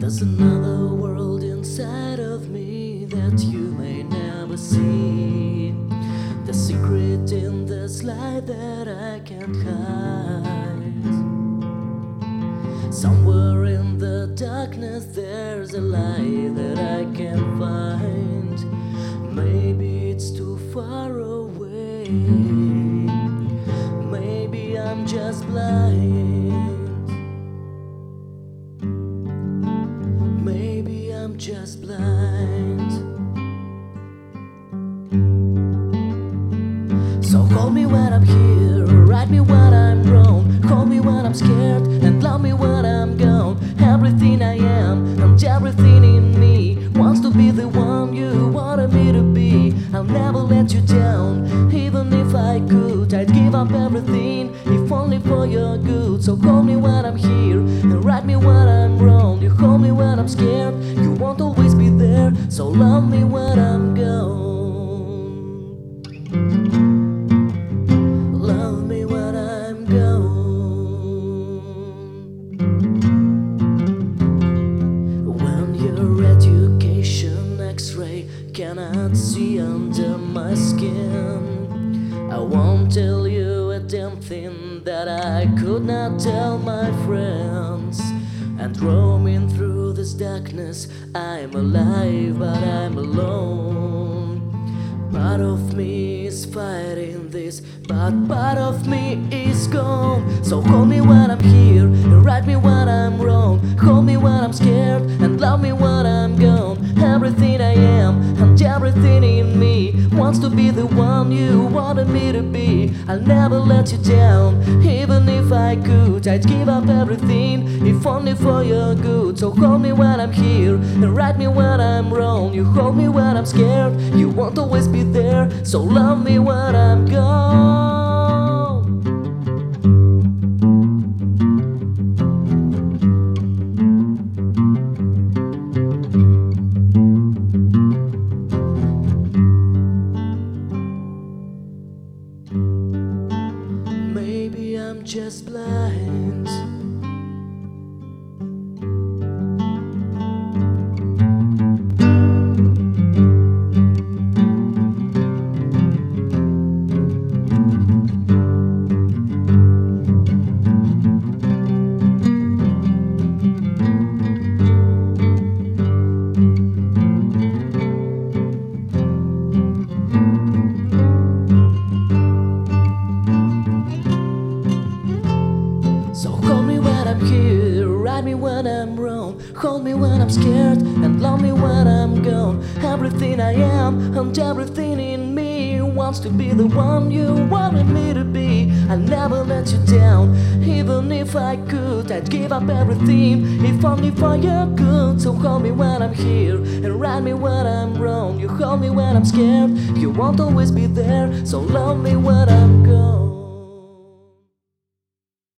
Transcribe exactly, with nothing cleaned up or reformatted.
There's another world inside of me that you may never see. The secret in this life that I can't hide. Somewhere in the darkness there's a light that I can't find. Maybe it's too far away. Maybe I'm just blind. Maybe I'm just blind. So hold me when I'm here, write me when I'm wrong, hold me when I'm scared, and love me when I'm gone. Everything I am, and everything in me wants to be the one you wanted me to be. I'll never let you down, even if I could. I'd give up everything, if only for your good. So call me when I'm here, and write me when I'm wrong. You hold me when I'm scared, you won't always be there. So love me when I'm gone. Love me when I'm gone. When your education X-ray cannot see under my skin, I won't tell you a damn thing that I could not tell my friends. And roaming through this darkness, I'm alive but I'm alone. Part of me is fighting this, but part of me is gone. So hold me when I'm here, and write me when I'm wrong, hold me when I'm scared, and love me when I'm gone. Everything I am, and everything in me wants to be the one you wanted me to be. I'll never let you down, even if I could. I'd give up everything, if only for your good. So hold me when I'm here, and write me when I'm wrong. You hold me when I'm scared, you won't always be there. So love me when I'm gone. Maybe I'm just blind. So hold me when I'm here, write me when I'm wrong, hold me when I'm scared, and love me when I'm gone. Everything I am, and everything in me wants to be the one you wanted me to be. I'll never let you down, even if I could. I'd give up everything, if only for your good. So hold me when I'm here, and write me when I'm wrong. You hold me when I'm scared, you won't always be there. So love me when I'm gone.